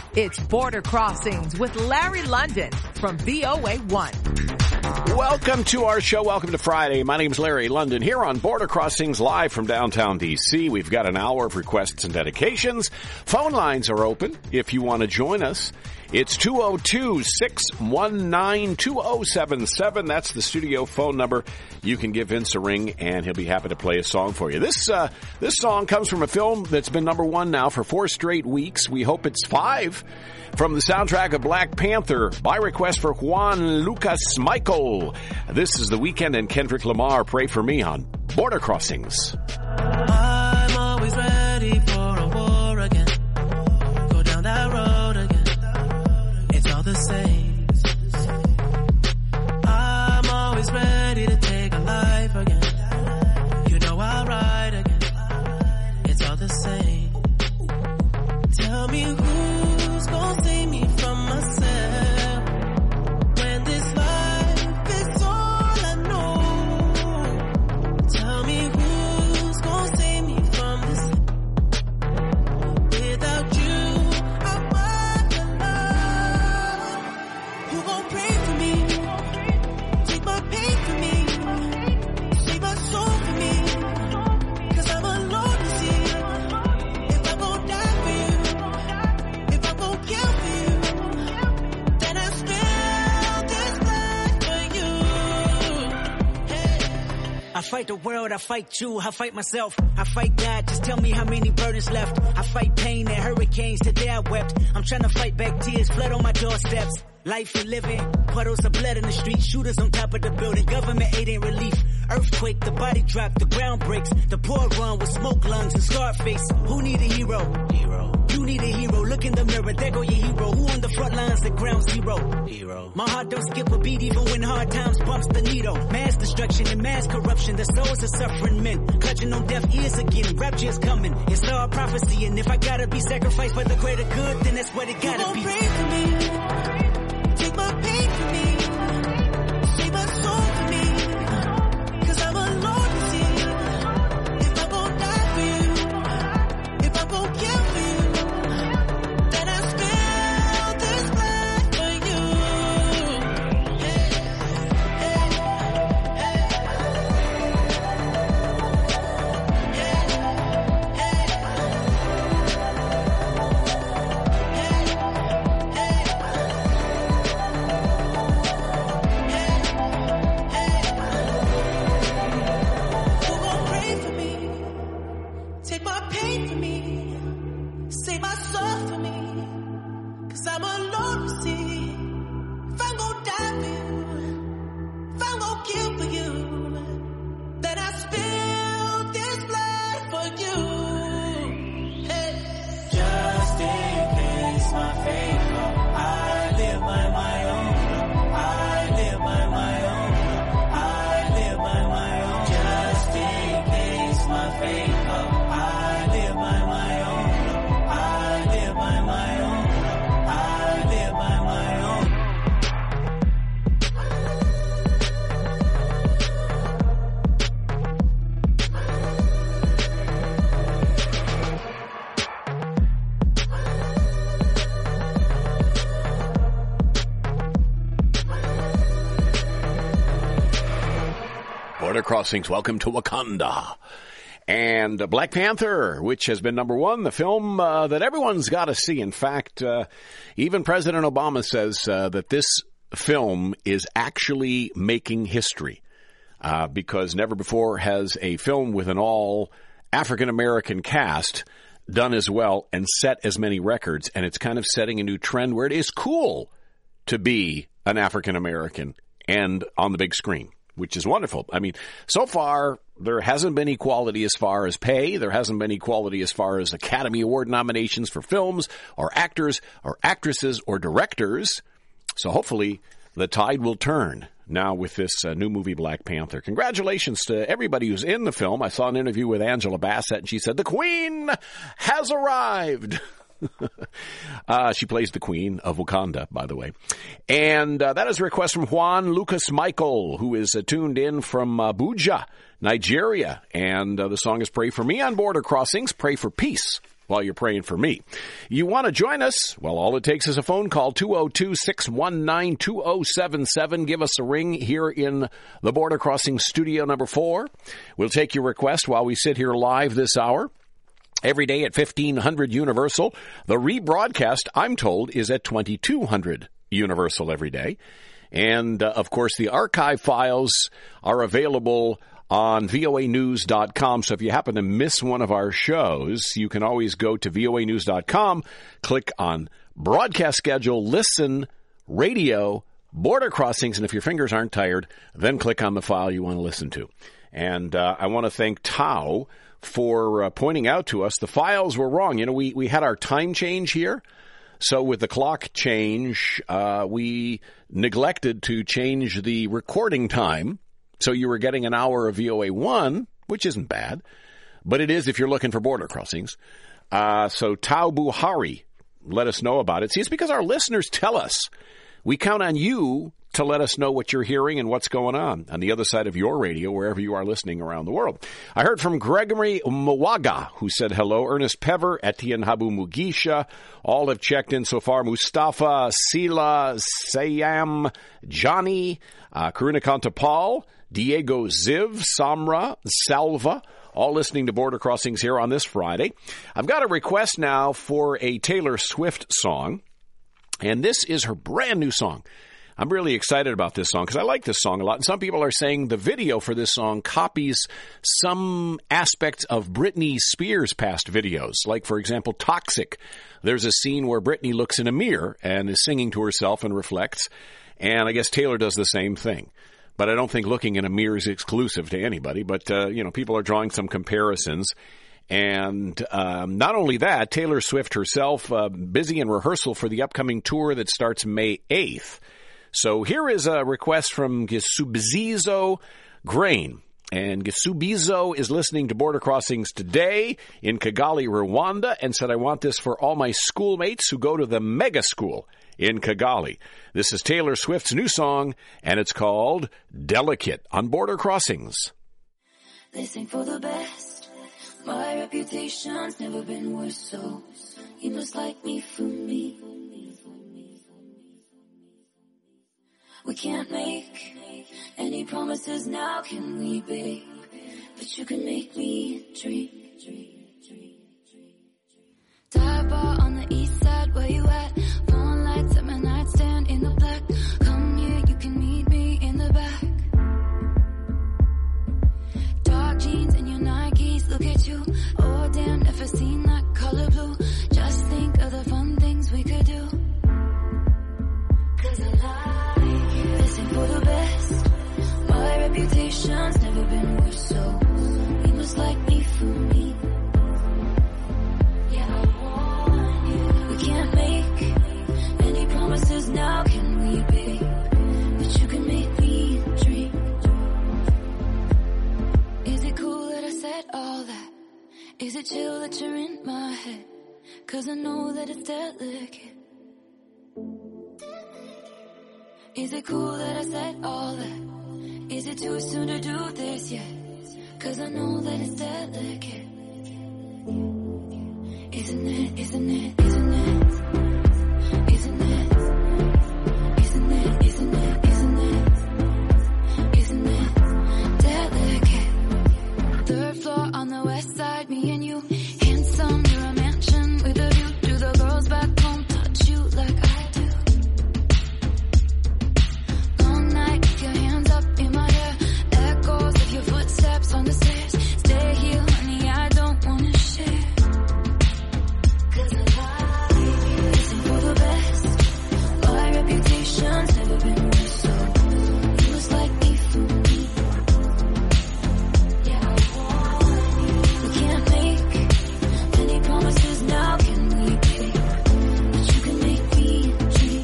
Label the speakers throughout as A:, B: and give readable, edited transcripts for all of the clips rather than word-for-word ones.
A: It's Border Crossings with Larry London from VOA1.
B: Welcome to our show. Welcome to Friday. My name's Larry London here on Border Crossings live from downtown D.C. We've got an hour of requests and dedications. Phone lines are open if you want to join us. It's 202-619-2077. That's the studio phone number. You can give Vince a ring, and he'll be happy to play a song for you. This song comes from a film that's been number one now for 4 straight weeks. We hope it's 5. From the soundtrack of Black Panther, by request for Juan Lucas Michael. This is The Weeknd and Kendrick Lamar. Pray for me on Border Crossings.
C: I'm always ready for a war again. Go down that road again. It's all the same. I'm always ready to take a life again. You know I'll ride again. It's all the same. Tell me who's gonna save me from myself when this life is all I know. Tell me who's gonna save me from this. Without you, I'm alone. Who gon' pray for me? Take my pain for me. Save my soul for me. 'Cause I'm alone to see. If I'm gon' die for you, if I'm gon' kill for you, then I spill this blood for you.
D: I fight the world, I fight you, I fight myself, I fight God, just tell me how many burdens left. I fight pain and hurricanes, today I wept. I'm trying to fight back tears, flood on my doorsteps. Life and living, puddles of blood in the street, shooters on top of the building, government aid ain't relief. Earthquake, the body drop, the ground breaks, the poor run with smoke lungs and scarred face. Who need a hero? You need a hero, look in the mirror, there go your hero. Who on the front lines at ground zero? My heart don't skip a beat even when hard times bumps the needle. Mass destruction and mass corruption, the souls of suffering men. Clutching on deaf ears again, rapture's coming. It's all prophecy, and if I gotta be sacrificed for the greater good, then that's what it gotta
C: Who
D: be.
C: gon' pray for me? Take my pain for me. Save my soul for me. 'Cause I'm alone to see. If I'm gon' die for you, if I'm gon' kill for you, then I spill this blood for you. Who gon' pray for me? Take my pain for me. Save my soul for me. 'Cause I'm alone to see. If I'm gon' die for you, if I'm gon' kill for you, then I spill this blood for you. Hey. Just in case my faith fall, I live by my own. I live by my own. I live by my own. Just in case my faith fall, I live by my own. I live by my own. I live by my own.
B: Border Crossings, welcome to Wakanda. And Black Panther, which has been number one, the film that everyone's got to see. In fact, even President Obama says that this film is actually making history because never before has a film with an all African-American cast done as well and set as many records. And it's kind of setting a new trend where it is cool to be an African-American and on the big screen, which is wonderful. I mean, so far, there hasn't been equality as far as pay. There hasn't been equality as far as Academy Award nominations for films or actors or actresses or directors. So hopefully the tide will turn now with this new movie, Black Panther. Congratulations to everybody who's in the film. I saw an interview with Angela Bassett, and she said, "The Queen has arrived." She plays the Queen of Wakanda, by the way. And that is a request from Juan Lucas Michael, who is tuned in from Abuja, Nigeria. And the song is Pray for Me on Border Crossings. Pray for peace while you're praying for me. You want to join us? Well, all it takes is a phone call, 202-619-2077. Give us a ring here in the Border Crossing Studio number 4. We'll take your request while we sit here live this hour. Every day at 1500 Universal. The rebroadcast, I'm told, is at 2200 Universal every day. And, of course, the archive files are available on voanews.com. So if you happen to miss one of our shows, you can always go to voanews.com, click on broadcast schedule, listen, radio, Border Crossings, and if your fingers aren't tired, then click on the file you want to listen to. And I want to thank Tao for pointing out to us the files were wrong. You know, we had our time change here. So with the clock change, we neglected to change the recording time. So you were getting an hour of VOA1, which isn't bad. But it is if you're looking for Border Crossings. So Tao Buhari let us know about it. See, it's because our listeners tell us. We count on you to let us know what you're hearing and what's going on the other side of your radio, wherever you are listening around the world. I heard from Gregory Mwaga, who said hello. Ernest Pever, Etienne Habu Mugisha, all have checked in so far. Mustafa, Sila, Sayam, Johnny, Karuna Kantapal, Diego Ziv, Samra, Salva, all listening to Border Crossings here on this Friday. I've got a request now for a Taylor Swift song, and this is her brand new song. I'm really excited about this song because I like this song a lot. And some people are saying the video for this song copies some aspects of Britney Spears' past videos. Like, for example, Toxic. There's a scene where Britney looks in a mirror and is singing to herself and reflects. And I guess Taylor does the same thing. But I don't think looking in a mirror is exclusive to anybody. But, people are drawing some comparisons. And not only that, Taylor Swift herself busy in rehearsal for the upcoming tour that starts May 8th. So here is a request from Gisubizo Grain. And Gisubizo is listening to Border Crossings today in Kigali, Rwanda, and said, I want this for all my schoolmates who go to the mega school in Kigali. This is Taylor Swift's new song, and it's called Delicate on Border Crossings.
E: They sing for the best. My reputation's never been worse, so you must like me for me. We can't make any promises now, can we, babe? But you can make me dream. Dive bar on the east side, where you at? Phone lights at my nightstand in the black. Come here, you can meet me in the back. Dark jeans and your Nikes, look at you. Oh damn, never seen that color blue. Just think of the fun things we could do. 'Cause I like listen for the best. My reputation's never been worse, so you must like me for me. Yeah, I want you. We can't make any promises now, can we, babe? But you can make me dream. Is it cool that I said all that? Is it chill that you're in my head? 'Cause I know that it's delicate. Is it cool that I said all that? Is it too soon to do this yet? 'Cause I know that it's delicate. Isn't it, isn't it, isn't it? Isn't it? Isn't it, isn't it, isn't it? Isn't it delicate? Third floor on the west side, me and you. Handsome, you're a mansion with a view. Do the girls back home touch you like I do? Your hands up in my hair, echoes of your footsteps on the stairs. Stay here, honey, I don't wanna share. 'Cause I like listen for the best. My reputation's never been worse, so you must like me for me. Yeah, I want you. We can't make any promises now, can we, babe? But you can make me dream.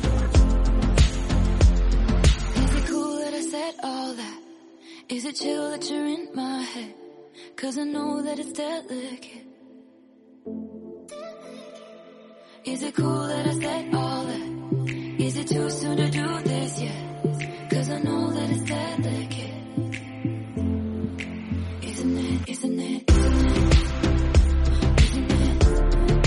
E: All that. Is it chill that you're in my head? 'Cause I know that it's delicate. Is it cool that I said all that? Is it too soon to do this yet? 'Cause I know that it's delicate. Isn't it, isn't it, isn't it? Isn't it?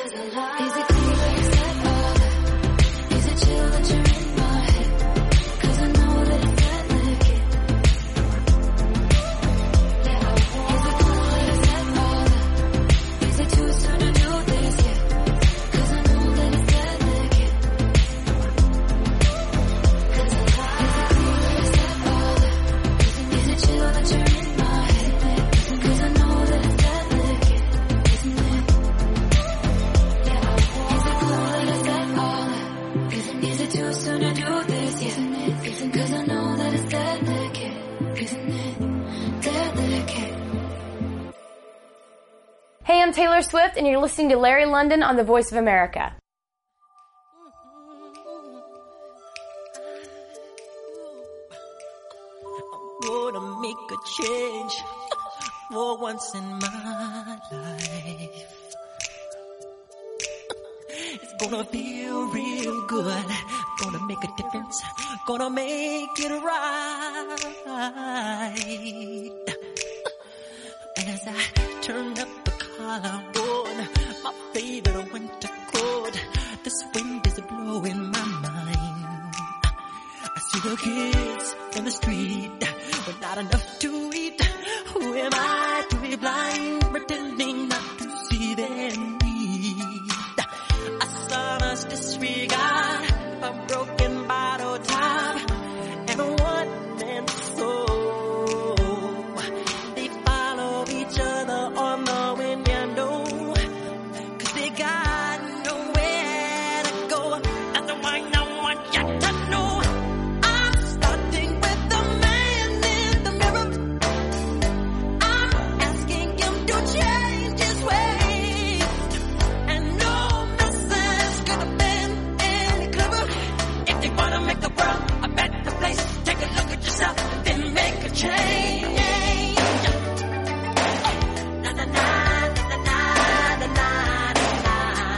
E: Is it clear that you said all that? Is it chill that you're in my head? 'Cause I know that it's that liquid. Yeah. Is it cool that you said all that? Is it too soon to do this yet? 'Cause I know that it's that liquid. Is it clear that you said all that? Is it chill that you're in my head? 'Cause I know that it's that liquid, isn't it? Yeah. Is it cool that I said all that? Is it too soon to do this yet? 'Cause I know that it's that liquid, isn't it? That liquid.
F: Hey, I'm Taylor Swift, and you're listening to Larry London on the Voice of America.
C: Gonna make a change for once in my life. It's gonna feel real good. Gonna make a difference. Gonna make it right. As I turn up the collar on my favorite winter coat, this wind is blowing my mind. I see the kids in the street with not enough to eat. Who am I to be blind, pretending not to see their need? A son's disregard, a broken bottle top, and a one-man soul. They follow each other on the window, 'cause they got nowhere to go. That's why no one yet to know. I'm starting with the man in the mirror. I'm asking him to change his ways, and no message could have been any clearer. If you wanna make the world a better place, take a look at yourself, then make a change. Na na na na na na na na.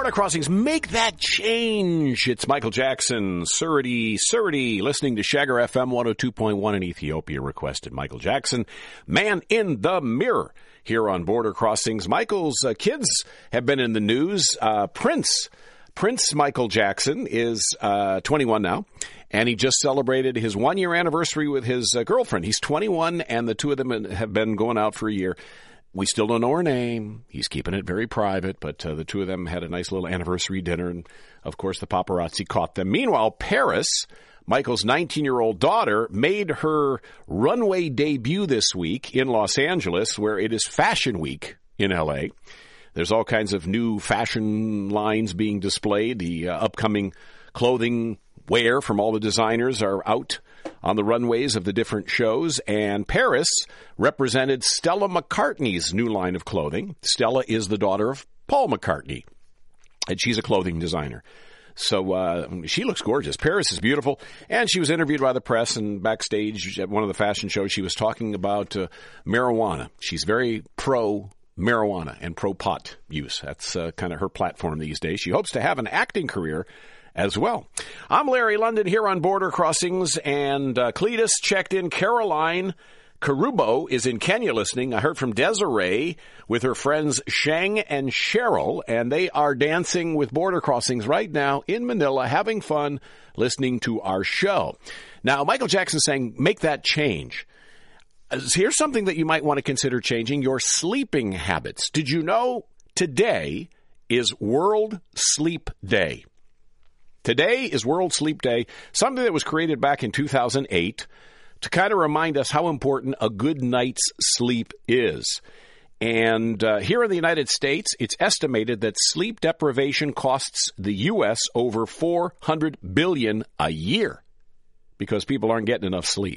B: Border Crossings, make that change. It's Michael Jackson, Surrey, listening to Shagger FM 102.1 in Ethiopia, requested Michael Jackson, Man in the Mirror, here on Border Crossings. Michael's kids have been in the news. Prince Michael Jackson is 21 now, and he just celebrated his 1-year anniversary with his girlfriend. He's 21, and the two of them have been going out for a year. We still don't know her name. He's keeping it very private, but the two of them had a nice little anniversary dinner, and, of course, the paparazzi caught them. Meanwhile, Paris, Michael's 19-year-old daughter, made her runway debut this week in Los Angeles, where it is Fashion Week in L.A. There's all kinds of new fashion lines being displayed. The upcoming clothing wear from all the designers are out on the runways of the different shows, and Paris represented Stella McCartney's new line of clothing. Stella is the daughter of Paul McCartney, and she's a clothing designer. So she looks gorgeous. Paris is beautiful, and she was interviewed by the press, and backstage at one of the fashion shows, she was talking about marijuana. She's very pro-marijuana and pro-pot use. That's kind of her platform these days. She hopes to have an acting career as well. I'm Larry London here on Border Crossings, and Cletus checked in. Caroline Karubo is in Kenya listening. I heard from Desiree with her friends Shang and Cheryl, and they are dancing with Border Crossings right now in Manila, having fun listening to our show. Now, Michael Jackson saying, make that change. Here's something that you might want to consider changing: your sleeping habits. Did you know today is World Sleep Day? Today is World Sleep Day, something that was created back in 2008 to kind of remind us how important a good night's sleep is. And here in the United States, it's estimated that sleep deprivation costs the U.S. over $400 billion a year because people aren't getting enough sleep.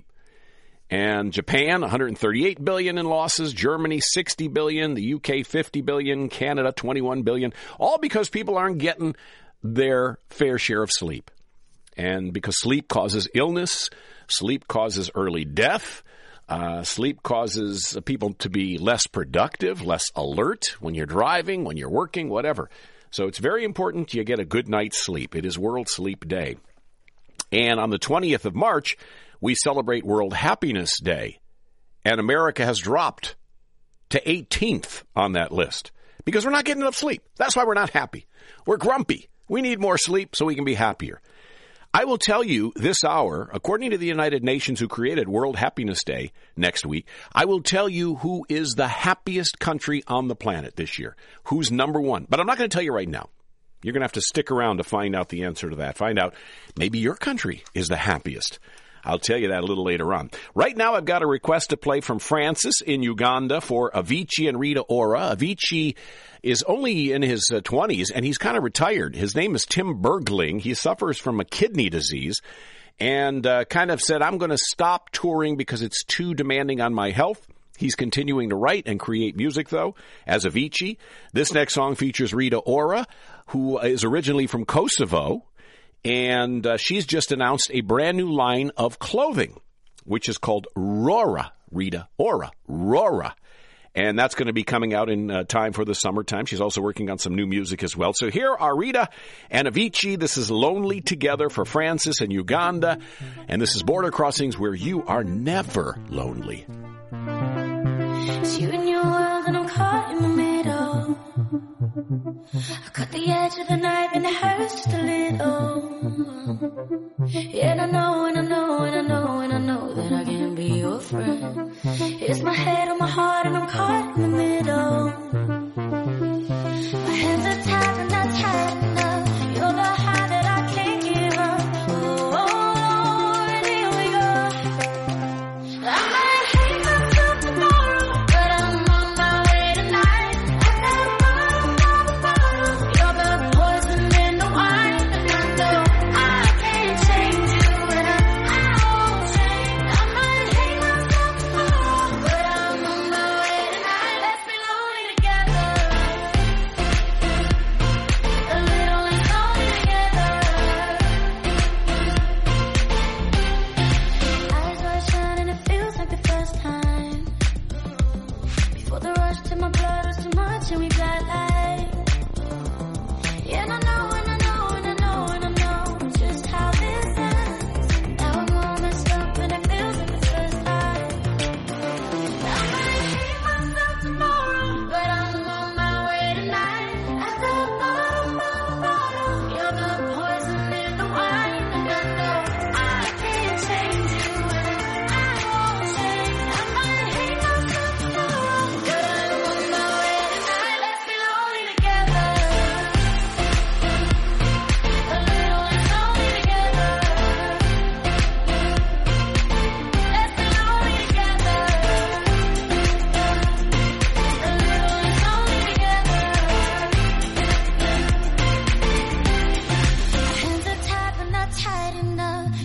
B: And Japan, $138 billion in losses, Germany, $60 billion, the UK, $50 billion, Canada, $21 billion, all because people aren't getting their fair share of sleep. And because sleep causes illness, sleep causes early death, sleep causes people to be less productive, less alert when you're driving, when you're working, whatever. So it's very important you get a good night's sleep. It is World Sleep Day. And on the 20th of March, we celebrate World Happiness Day. And America has dropped to 18th on that list because we're not getting enough sleep. That's why we're not happy. We're grumpy. We need more sleep so we can be happier. I will tell you this hour, according to the United Nations, who created World Happiness Day next week, I will tell you who is the happiest country on the planet this year, who's number one. But I'm not going to tell you right now. You're going to have to stick around to find out the answer to that. Find out maybe your country is the happiest. I'll tell you that a little later on. Right now, I've got a request to play from Francis in Uganda for Avicii and Rita Ora. Avicii is only in his 20s, and he's kind of retired. His name is Tim Bergling. He suffers from a kidney disease and kind of said, I'm going to stop touring because it's too demanding on my health. He's continuing to write and create music, though, as Avicii. This next song features Rita Ora, who is originally from Kosovo. And she's just announced a brand new line of clothing, which is called Rora. Rita Ora. Rora. And that's going to be coming out in time for the summertime. She's also working on some new music as well. So here are Rita and Avicii. This is Lonely Together for Francis in Uganda. And this is Border Crossings, where you are never lonely.
E: It's you and your world and I'm caught in the middle. I cut the edge of the knife and it hurts just a little. Yeah, and I know, and I know, and I know, and I know that I can be your friend. It's my head on my heart and I'm caught in the middle. My hands are tied and not tight enough. You're the high that I can't give up. Oh, Lord, here we go. I might hate myself tomorrow, but I'm on my way tonight. You're the poison in the wine, and I know I can't change you, and I won't change. I might hate myself tomorrow, but I'm on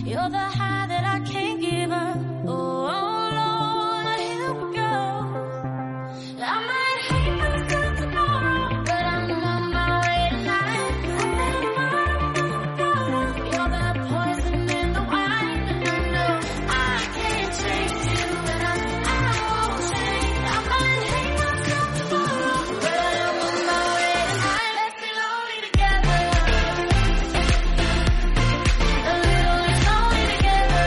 E: You're the high that I can't give up. Oh, Lord, here we go. I might hate myself tomorrow, but I'm on my way tonight. You're the poison in the wine, and I know I can't change you, and I won't change. I might hate myself tomorrow, but I'm on my way tonight. Let's be lonely together. A little less lonely together.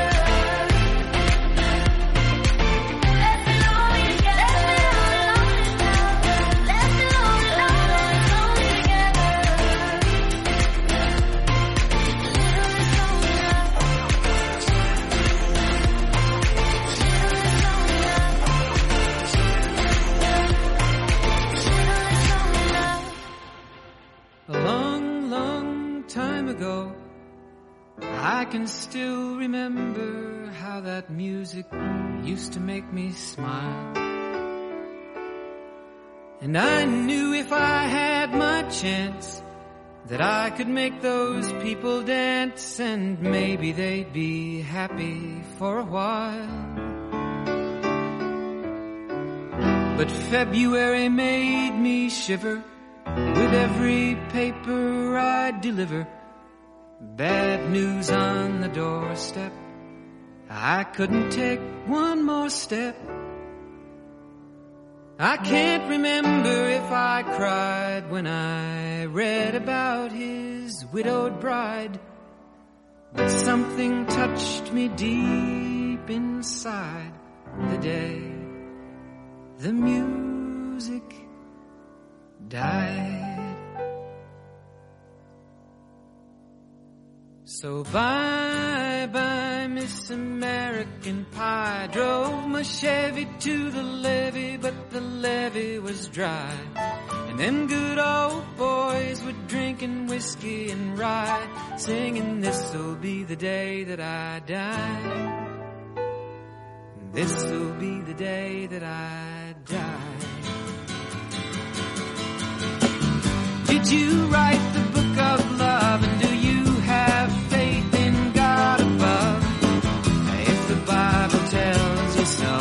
E: Let's be lonely together. Let's be lonely, lonely together.
G: A long, long time ago, I can still remember how that music used to make me smile. And I knew if I had my chance that I could make those people dance, and maybe they'd be happy for a while. But February made me shiver with every paper I deliver. Bad news on the doorstep. I couldn't take one more step. I can't remember if I cried when I read about his widowed bride, but something touched me deep inside the day the music died. So bye-bye, Miss American Pie. Drove my Chevy to the levee, but the levee was dry. And them good old boys were drinking whiskey and rye, singing, this'll be the day that I die. This'll be the day that I die. Did you write the book of love, and do you have faith in God above? If the Bible tells you so.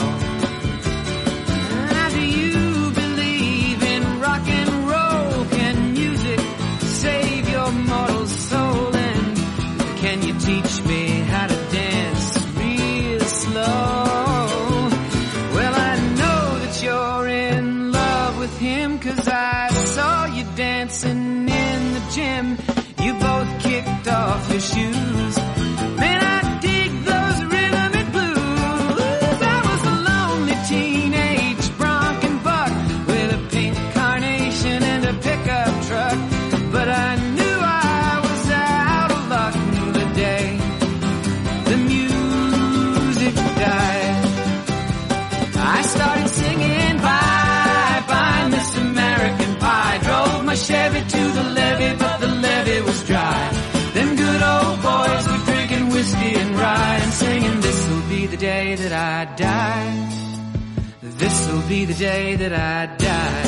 G: Do you believe in rock and roll? Can music save your mortal soul? And can you teach me how to dance real slow? Well, I know that you're in love with him, 'cause I saw you dancing in the gym. You both kicked off your shoes. Man, I dig those rhythmic blues. I was a lonely teenage bronc and buck with a pink carnation and a pickup truck. But I knew I was out of luck the day the music died. I started singing bye-bye, Miss American Pie. Drove my Chevy to the levee, but the levee was dry. Them good old boys were drinking whiskey and rye and singing, this'll be the day that I die. This'll be the day that I die.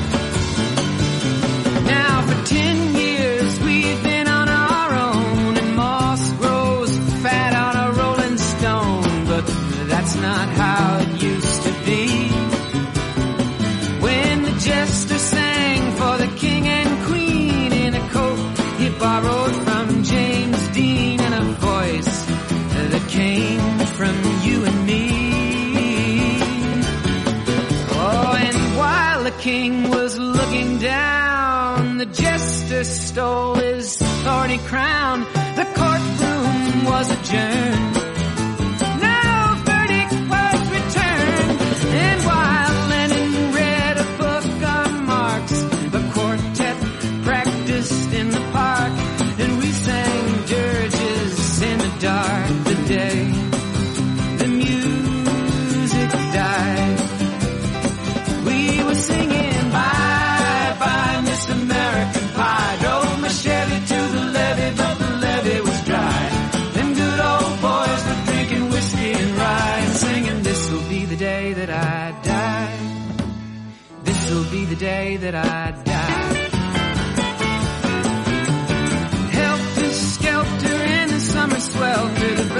G: Now for 10 years we've been on our own, and moss grows fat on a rolling stone. But that's not how it used to be. When the jester sang for the king and queen in a coat he borrowed from James Dean, and a voice that came from you and me. Oh, and while the king was looking down, the jester stole his thorny crown. The courtroom was adjourned. No verdict was returned. And while Lenin read a book on Marx, the quartet practiced in the park, and we sang dirges in the dark the day the music died. We were singing bye-bye, Miss American Pie. Drove my Chevy to the levee, but the levee was dry. Them good old boys were drinking whiskey and rye and singing, this'll be the day that I die. This'll be the day that I die. Helter-skelter in the summer swelter, the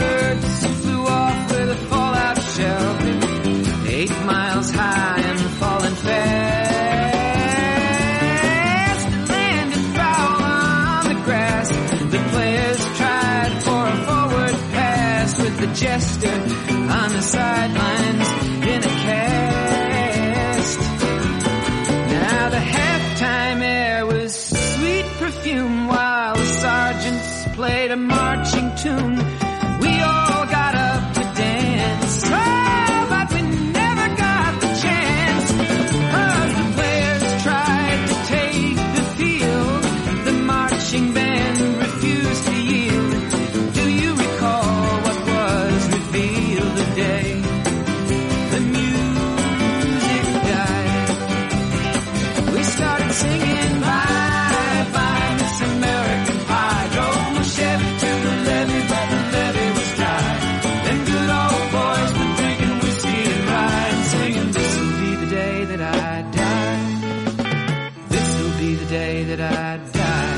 G: the jester on the sidelines in a cast. Now the halftime air was sweet perfume while the sergeants played a marching tune. We all got up to dance, oh, but we never got the chance, 'cause the players tried to take the field. The marching band refused to yield. Do you recall what was revealed the day the music died? We started singing bye bye Miss American Pie. Drove my Chevy to the levee, but the levee was dry. Them good old boys were drinking whiskey and rye and singing, this'll be the day that I die. This'll be the day that I die.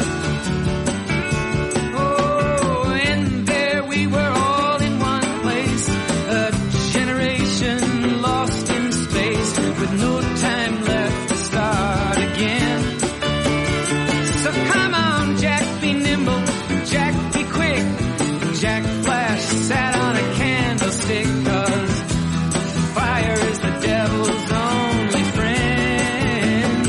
G: Oh, and there we were all in one place, a generation lost in space with no time left to start again. So come on, Jack, be nimble, Jack, be quick. Jack Flash sat on a candlestick, 'cause fire is the devil's only friend.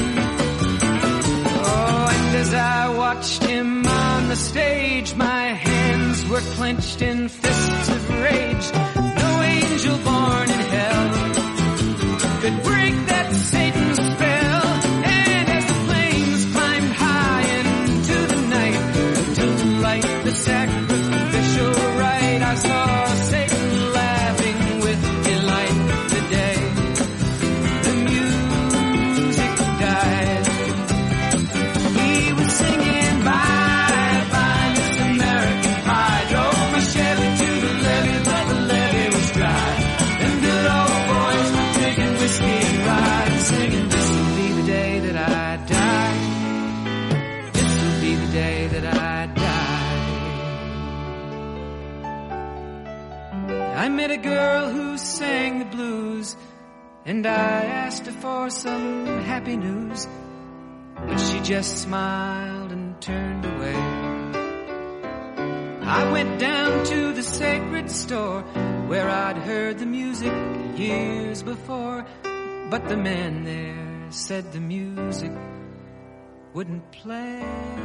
G: Oh, and as I watched him on the stage, my hands were clenched in fists of rage. No angel born in hell could break that Satan's spell. And as the flames climbed high into the night to light the sacrificial rite, I saw Satan laughing with delight the day the music died. He was singing bye bye Miss American Pie. Drove my Chevy to the levee, but the levee was dry. Them good old boys were drinking whiskey and rye and singing, this'll be the day that I die. This'll be the day that I die. I met a girl who sang the blues, and I asked her for some happy news, but she just smiled and turned away. I went down to the sacred store where I'd heard the music years before, but the man there said the music wouldn't play.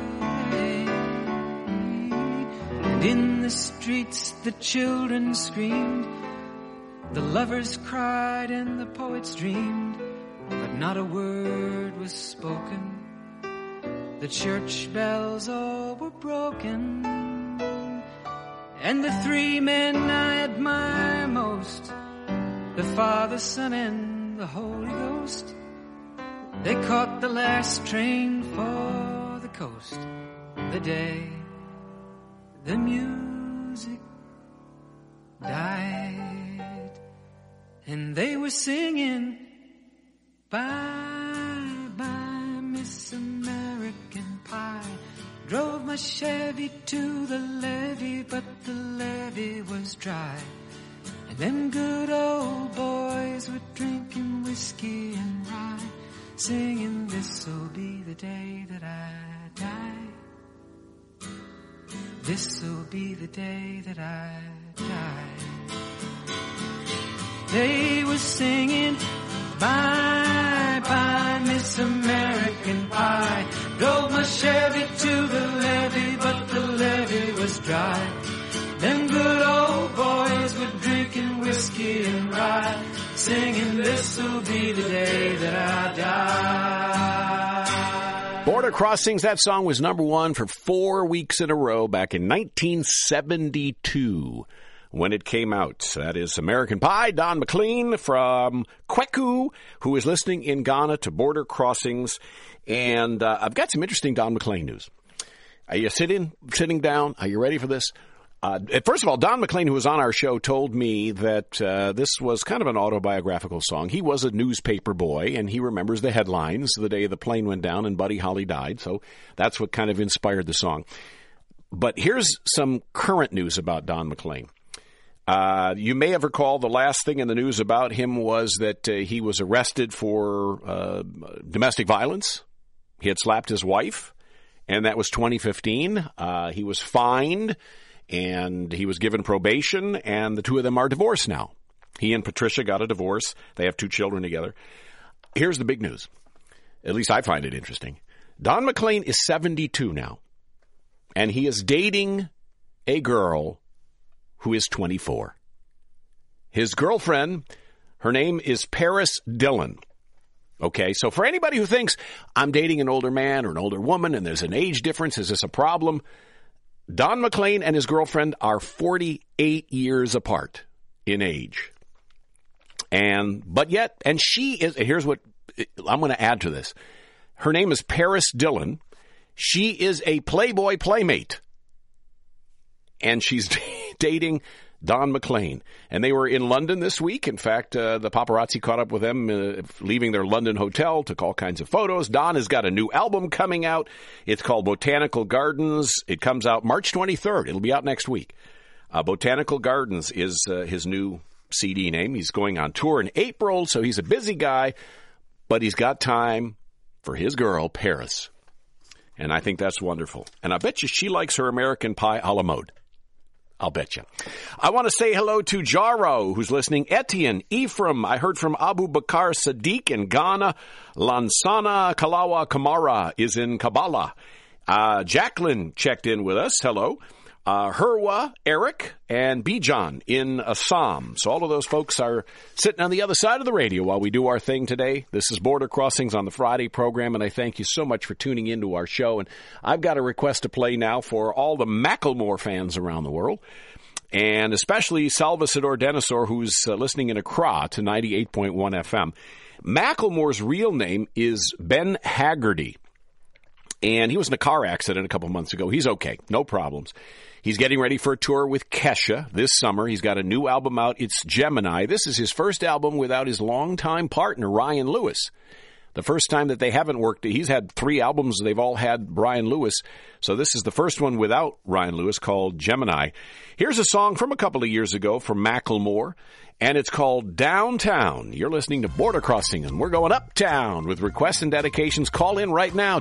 G: And in the streets the children screamed, the lovers cried and the poets dreamed, but not a word was spoken. The church bells all were broken, and the three men I admire most, the Father, Son, and the Holy Ghost, they caught the last train for the coast the day the music died. And they were singing bye bye Miss American Pie. Drove my Chevy to the levee, but the levee was dry. And them good old boys were drinking whiskey and rye, singing, this'll be the day that I die. This'll be the day that I die. They were singing bye bye Miss American Pie. Drove my Chevy to the levee, but the levee was dry. Them good old boys were drinking whiskey and rye, singing, this'll be the day that I die.
B: Border Crossings, that song was number one for 4 weeks in a row back in 1972 when it came out. That is American Pie, Don McLean from Kweku, who is listening in Ghana to Border Crossings. And I've got some interesting Don McLean news. Are you sitting down? Are you ready for this? First of all, Don McLean, who was on our show, told me that this was kind of an autobiographical song. He was a newspaper boy, and he remembers the headlines the day the plane went down and Buddy Holly died. So that's what kind of inspired the song. But here's some current news about Don McLean. You may have recalled the last thing in the news about him was that he was arrested for domestic violence. He had slapped his wife, and that was 2015. He was fined, and he was given probation, and the two of them are divorced now. He and Patricia got a divorce. They have 2 children together. Here's the big news. At least I find it interesting. Don McLean is 72 now, and he is dating a girl who is 24. His girlfriend, her name is Paris Dillon. Okay, so for anybody who thinks I'm dating an older man or an older woman and there's an age difference, is this a problem? Don McLean and his girlfriend are 48 years apart in age. But yet, she is, here's what I'm going to add to this. Her name is Paris Dillon. She is a Playboy playmate. And she's dating Don McLean. And they were in London this week. In fact, the paparazzi caught up with them leaving their London hotel, took all kinds of photos. Don has got a new album coming out. It's called Botanical Gardens. It comes out March 23rd. It'll be out next week. Botanical Gardens is his new CD name. He's going on tour in April, so he's a busy guy, but he's got time for his girl, Paris. And I think that's wonderful. And I bet you she likes her American pie a la mode. I'll bet you. I want to say hello to Jaro, who's listening. Etienne, Ephraim, I heard from Abu Bakar Sadiq in Ghana. Lansana Kalawa Kamara is in Kabbalah. Jacqueline checked in with us. Hello. Herwa, Eric, and Bijan in Assam. So all of those folks are sitting on the other side of the radio while we do our thing today. This is Border Crossings on the Friday program, and I thank you so much for tuning into our show. And I've got a request to play now for all the Macklemore fans around the world, and especially Salvador Denisor, who's listening in Accra to 98.1 FM. Macklemore's real name is Ben Haggerty, and he was in a car accident a couple months ago. He's okay, no problems. He's getting ready for a tour with Kesha this summer. He's got a new album out. It's Gemini. This is his first album without his longtime partner, Ryan Lewis. The first time that they haven't worked, he's had 3 albums. They've all had Brian Lewis. So this is the first one without Ryan Lewis, called Gemini. Here's a song from a couple of years ago from Macklemore, and it's called Downtown. You're listening to Border Crossing, and we're going uptown with requests and dedications. Call in right now,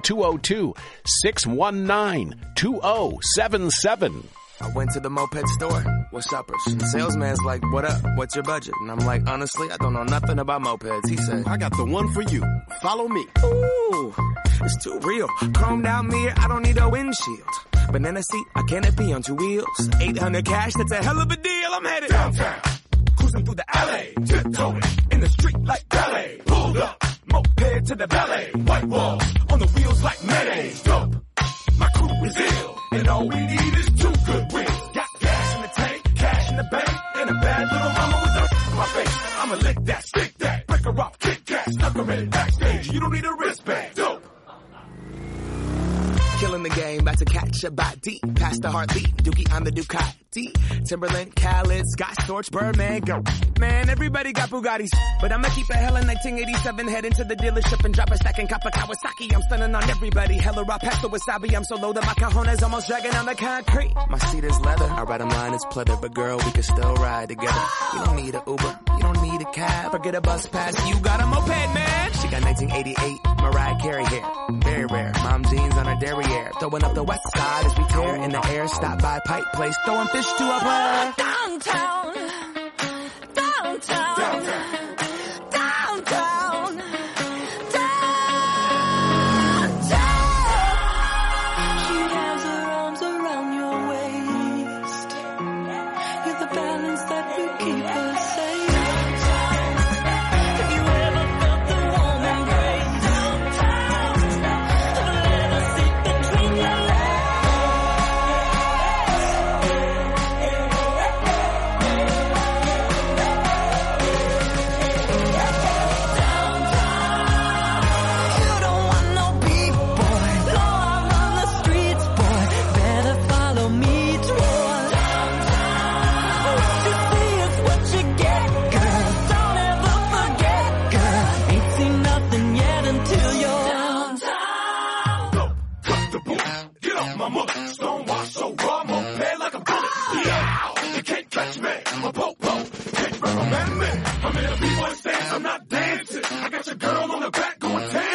B: 202-619-2077.
H: I went to the moped store. What's uppers? The salesman's like, what up? What's your budget? And I'm like, honestly, I don't know nothing about mopeds. He said, I got the one for you. Follow me. Ooh, it's too real. Chromed out mirror, I don't need a windshield. Banana seat, a canopy on 2 wheels. 800 cash, that's a hell of a deal. I'm headed downtown. Cruising through the alley. Tiptoeing in the street like ballet. Pulled up, moped to the ballet. White walls on the wheels like mayonnaise. Dope. My crew is ill, and all we need is 2 good wheels. Got gas in the tank, cash in the bank, and a bad little mama with her in my face. I'ma lick that, stick that, break her off, kick that, stuck her in backstage. You don't need a wristband. Dope. Killing the game, about to catch a body. Past the heartbeat, Dookie on the Ducati. Timberland, Khaled, Scott Storch, Birdman, go. Man, everybody got Bugattis. But I'ma keep a hella 1987, head into the dealership and drop a stack and cop a Kawasaki. I'm stunning on everybody, hella raw pasta wasabi. I'm so low that my cajones almost dragging on the concrete. My seat is leather, I ride a line, it's pleather. But girl, we can still ride together. You don't need an Uber, you don't need a cab. Forget a bus pass, you got a moped, man. She got 1988, Mariah Carey hair. Very rare, mom jeans on her derriere. Throwing up the west side as we tear in the air. Stop by Pipe Place, throwing fish to a player.
C: Downtown, downtown, downtown, downtown, downtown. She has her arms around your waist. You're the balance that will keep her safe. Have you ever felt the warm embrace? Of a little seat between your legs.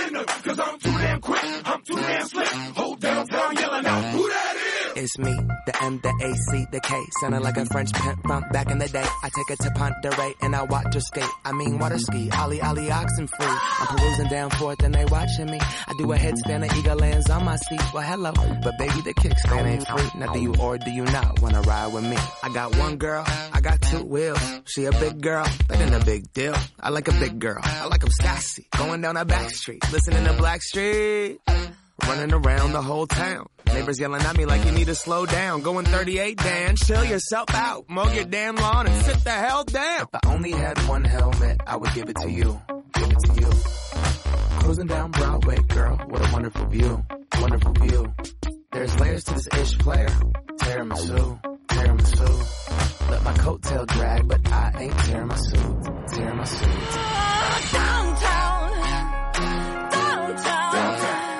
H: It's me, the M, the A, C, the K. Sounding like a French pimp from back in the day. I take her to Ponderay and I watch her skate. I mean water ski, ollie, oxen free. I'm perusing down Fourth and they watching me. I do a headstand and eagle lands on my seat. Well, hello, but baby, the kickstand ain't free. Now do you or do you not wanna ride with me? I got one girl, I got two wheels. She a big girl, that ain't a big deal. I like a big girl, I like 'em sassy. Going down a back street, listening to Blackstreet. Running around the whole town. Neighbors yelling at me like you need to slow down. Going 38, Dan, chill yourself out. Mow your damn lawn and sit the hell down. If I only had one helmet, I would give it to you. Give it to you. Cruising down Broadway, girl, what a wonderful view. Wonderful view. There's layers to this ish player. Tiramisu, tiramisu. Let my coattail drag, but I ain't tearing my suit. Tearing my suit.
C: Downtown, downtown.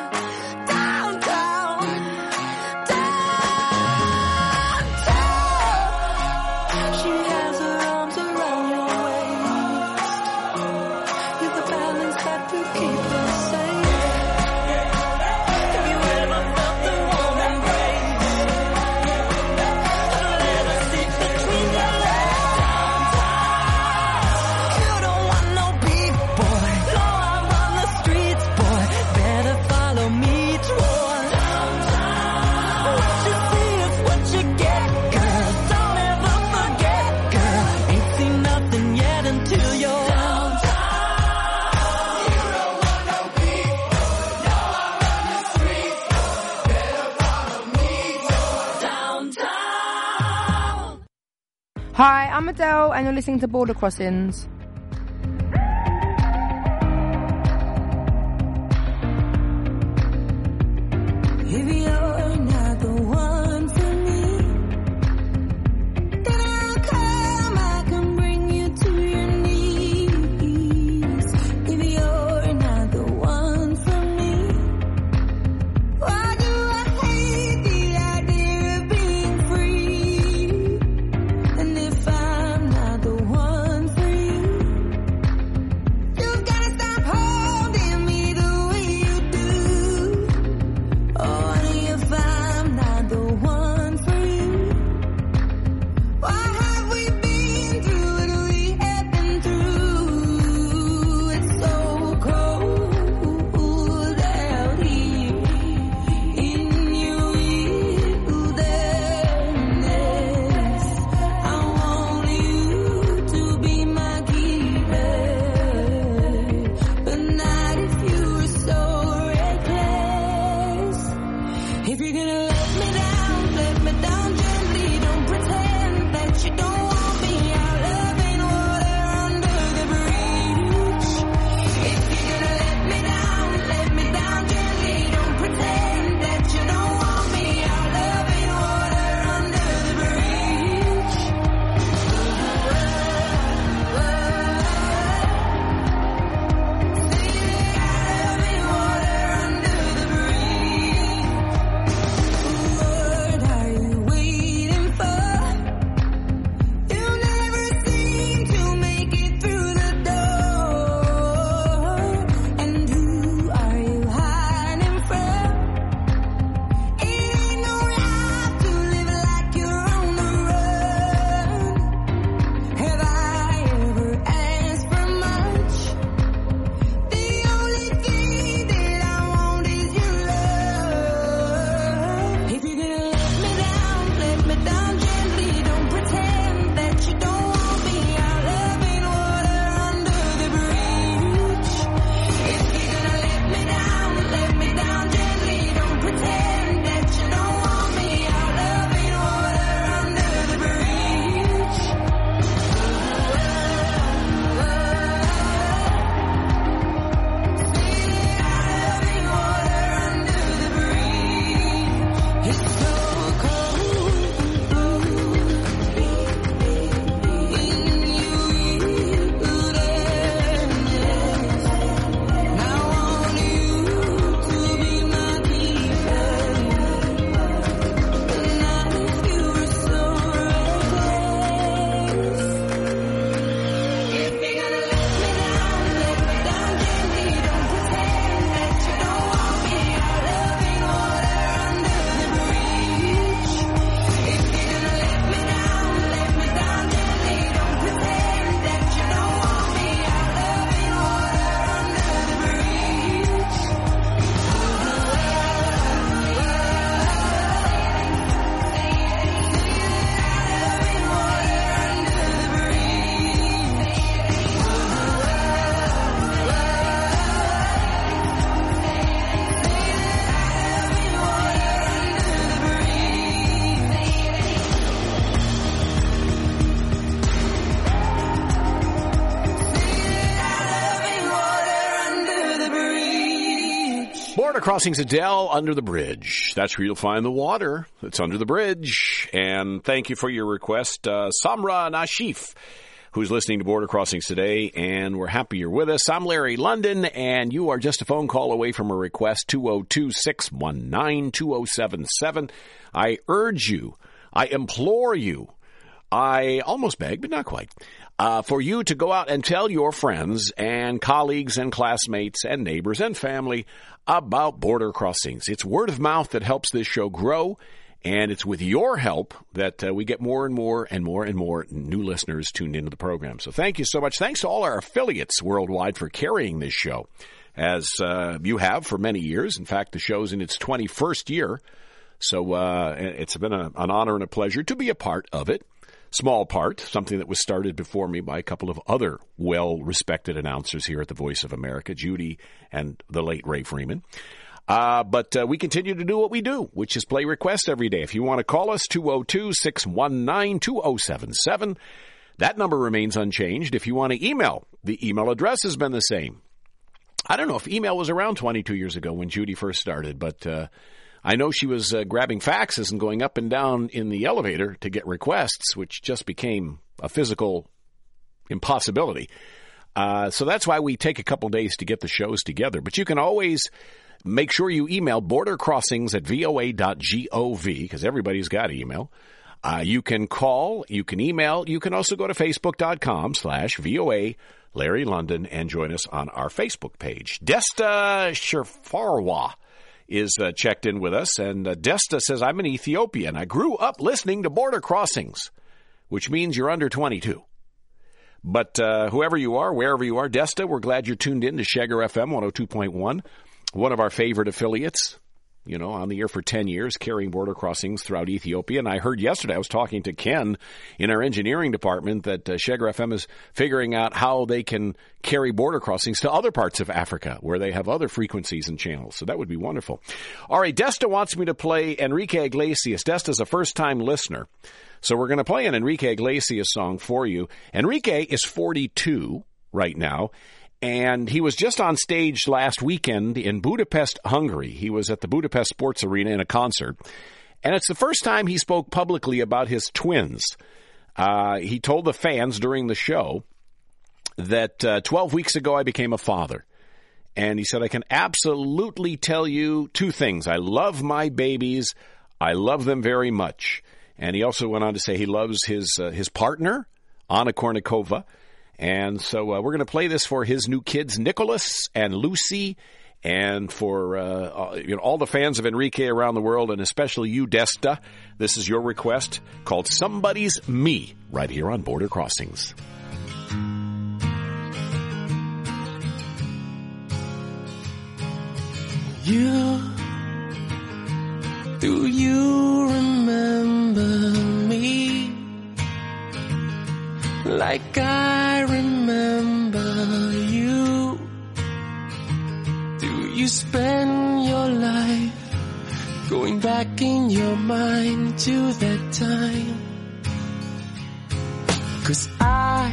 I: Hi, I'm Adele, and you're listening to Border Crossings.
C: If you're not the one for me, then I'll come, I can bring you to your knees. If you're not the one for me, why do I hate the idea of being free? And if I'm not the one for you,
B: Border Crossings, Adele, Under the Bridge. That's where you'll find the water that's under the bridge. And thank you for your request, Samra Nashif, who's listening to Border Crossings today, and we're happy you're with us. I'm Larry London, and you are just a phone call away from a request, 202-619-2077. I urge you, I implore you, I almost beg, but not quite, for you to go out and tell your friends and colleagues and classmates and neighbors and family about Border Crossings. It's word of mouth that helps this show grow, and it's with your help that we get more and more and more and more new listeners tuned into the program. So thank you so much. Thanks to all our affiliates worldwide for carrying this show, as you have for many years. In fact, the show's in its 21st year, so it's been an honor and a pleasure to be a part of it. Small part, something that was started before me by a couple of other well-respected announcers here at the Voice of America, Judy and the late Ray Freeman. But we continue to do what we do, which is play requests every day. If you want to call us, 202-619-2077. That number remains unchanged. If you want to email, the email address has been the same. I don't know if email was around 22 years ago when Judy first started, but I know she was grabbing faxes and going up and down in the elevator to get requests, which just became a physical impossibility. So that's why we take a couple days to get the shows together. But you can always make sure you email bordercrossings@voa.gov, because everybody's got email. You can call, you can email, you can also go to facebook.com/VOA Larry London and join us on our Facebook page. Desta Sherfarwa is checked in with us, and Desta says, I'm an Ethiopian. I grew up listening to Border Crossings, which means you're under 22. But whoever you are, wherever you are, Desta, we're glad you're tuned in to Sheger FM 102.1, one of our favorite affiliates, you know, on the air for 10 years, carrying Border Crossings throughout Ethiopia. And I heard yesterday, I was talking to Ken in our engineering department, that Sheger FM is figuring out how they can carry Border Crossings to other parts of Africa where they have other frequencies and channels. So that would be wonderful. All right, Desta wants me to play Enrique Iglesias. Desta's a first-time listener. So we're going to play an Enrique Iglesias song for you. Enrique is 42 right now. And he was just on stage last weekend in Budapest, Hungary. He was at the Budapest Sports Arena in a concert. And it's the first time he spoke publicly about his twins. He told the fans during the show that 12 weeks ago I became a father. And he said, I can absolutely tell you two things. I love my babies. I love them very much. And he also went on to say he loves his partner, Anna Kournikova. And so we're going to play this for his new kids, Nicholas and Lucy, and for all the fans of Enrique around the world, and especially you, Desta. This is your request called Somebody's Me, right here on Border Crossings.
J: Do you remember me? Like I remember you. Do you spend your life going back in your mind to that time? 'Cause I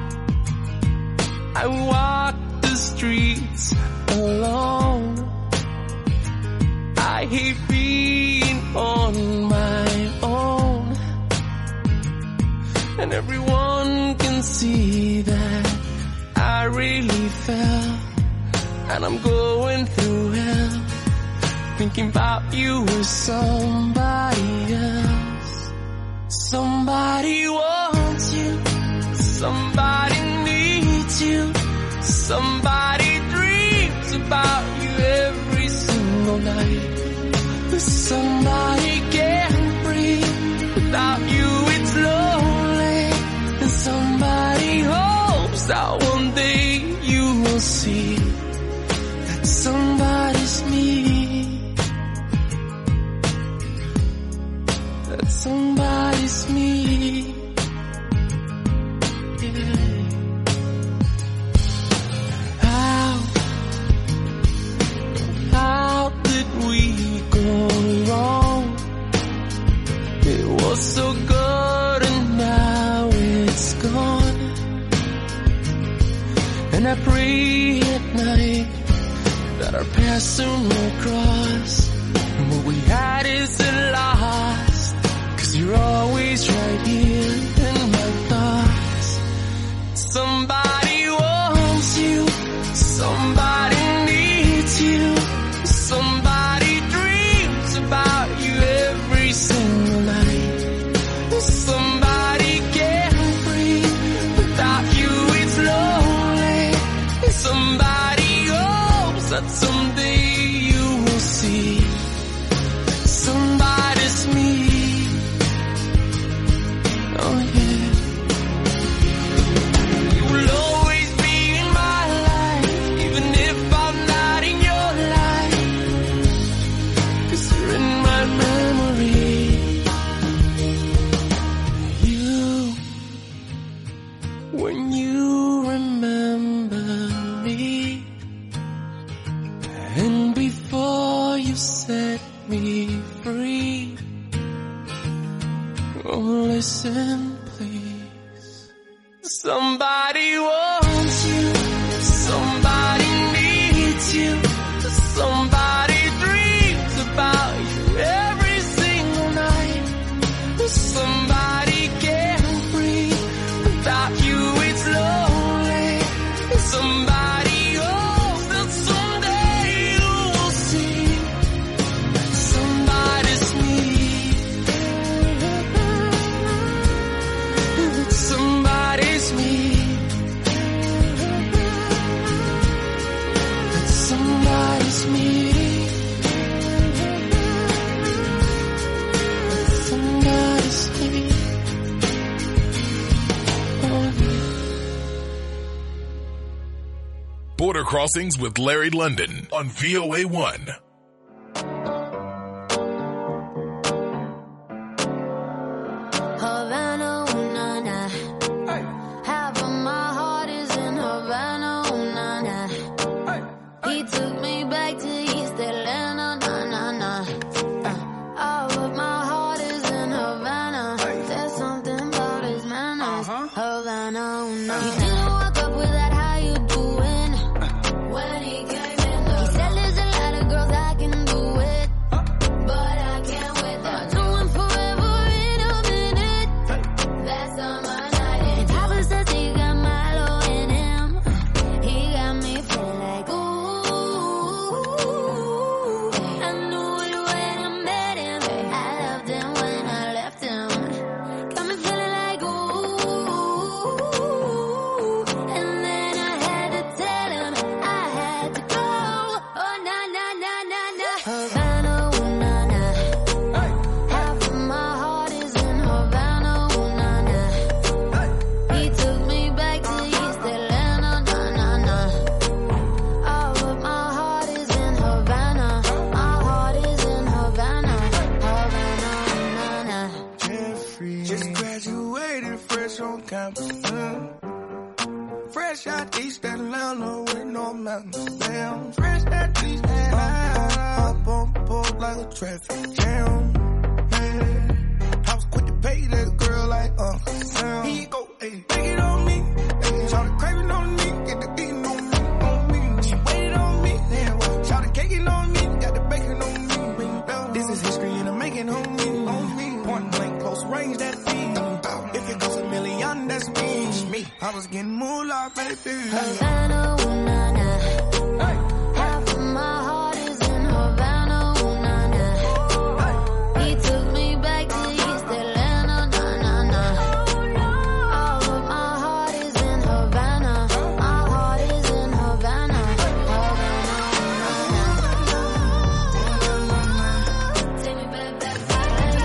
J: walk the streets alone. I hate being on my own. And everyone can see that I really fell. And I'm going through hell, thinking about you with somebody else. Somebody wants you, somebody needs you, somebody dreams about you every single night. Somebody can't breathe without you, it's lonely. And somebody hopes that one day you will see that somebody's me. That somebody's me. Yeah. How did we go wrong? It was so good and now it's gone. And I pray at night that our paths soon will cross. And what we had isn't lost, 'cause you're always right here in my thoughts. Somebody wants you, somebody needs you, somebody dreams about you every single night. Somebody can't breathe without you, it's lonely. Somebody hopes that someday you will see somebody's me. Oh yeah. You will always be in my life, even if I'm not in your life, 'cause you're in my memory. You, when you remember me, and before you set me free, oh listen please. Somebody wants you, somebody needs you, somebody dreams about you every single night. Somebody can't breathe without you, it's lonely. Somebody hopes that someday you will see somebody's me. That somebody's me. That somebody's me. That somebody's me. Oh, yeah.
K: Border Crossings with Larry London on VOA1.
E: Havana, ooh, nah, nah. Half of my heart is in Havana, ooh, nah, nah. He took me back to East Atlanta, nah, nah, nah. All of my heart is in Havana. There's something about his manners. Havana, ooh, nah. He didn't walk up with that, how you doing? When he came in, he said there's a lot of girls I can do it, but I can't with them. Doing forever in a minute. That's on my night. And Papa says he got Milo in him. He got me feeling like ooh. I knew it when I met him. I loved him when I left him. Got me feeling like ooh. And then I had to tell him I had to go. Oh nah nah nah nah nah. Havana, ooh nah nah. Half of my heart is in Havana, ooh nah nah. He took me back to East Atlanta, nah nah nah. All of my heart is in Havana. My heart is in Havana, Havana, nah nah.
H: Jeffrey just graduated fresh on campus. Fresh out East Atlanta with no mountains. Damn, fresh out East Atlanta. Up on board like a traffic jam. Man, I was quick to pay that girl like Sam. Here you go, ayy, take it on me. Shout the craving on me, get the beating on me, on me. She waited on me, shout the caking on me, got the bacon on me. This is history and I'm making on me, on me. Point blank, close range, that feed. If it goes a million, that's me. I was getting moolah, baby.
E: Havana, ooh nah nah. Half of my heart is in Havana, ooh nah nah. He took me back to East Atlanta, nah nah nah. All of my heart is in Havana. My heart is in Havana, Havana, nah nah. Take me back, back, back.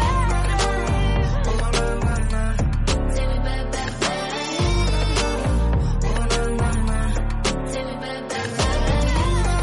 E: Take me back, back, back. Take me back, back, back.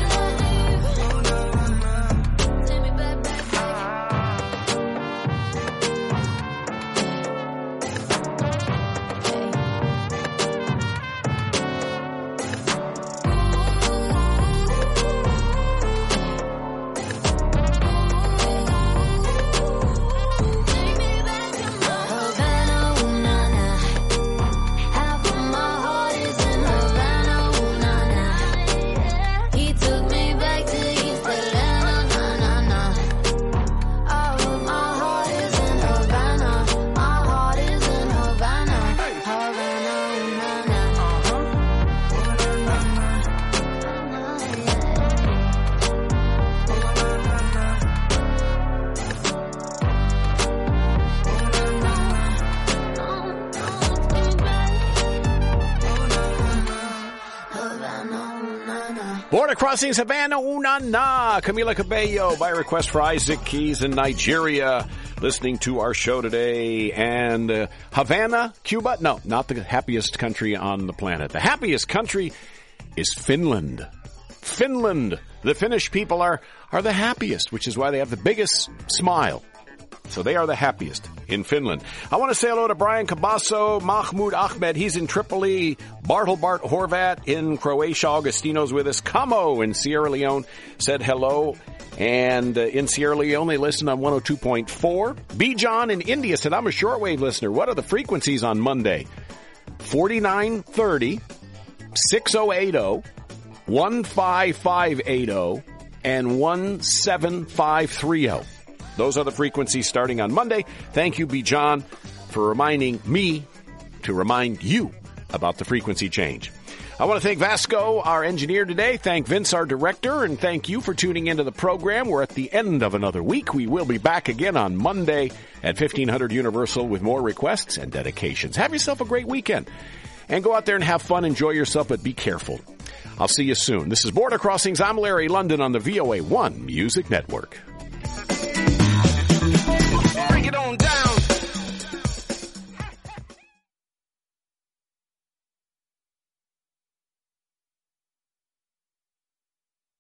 B: Border Crossings, Havana, Unana, Camila Cabello, by request for Isaac Keys in Nigeria, listening to our show today. And Havana, Cuba? No, not the happiest country on the planet. The happiest country is Finland. Finland. The Finnish people are the happiest, which is why they have the biggest smile. So they are the happiest in Finland. I want to say hello to Brian Cabasso, Mahmoud Ahmed. He's in Tripoli. Bartelbart Horvat in Croatia. Augustino's with us. Camo in Sierra Leone said hello. And in Sierra Leone, they listen on 102.4. Bijan in India said, I'm a shortwave listener. What are the frequencies on Monday? 4930, 6080, 15580, and 17530. Those are the frequencies starting on Monday. Thank you, Bijan, for reminding me to remind you about the frequency change. I want to thank Vasco, our engineer today. Thank Vince, our director, and thank you for tuning into the program. We're at the end of another week. We will be back again on Monday at 1500 Universal with more requests and dedications. Have yourself a great weekend and go out there and have fun. Enjoy yourself, but be careful. I'll see you soon. This is Border Crossings. I'm Larry London on the VOA1 Music Network.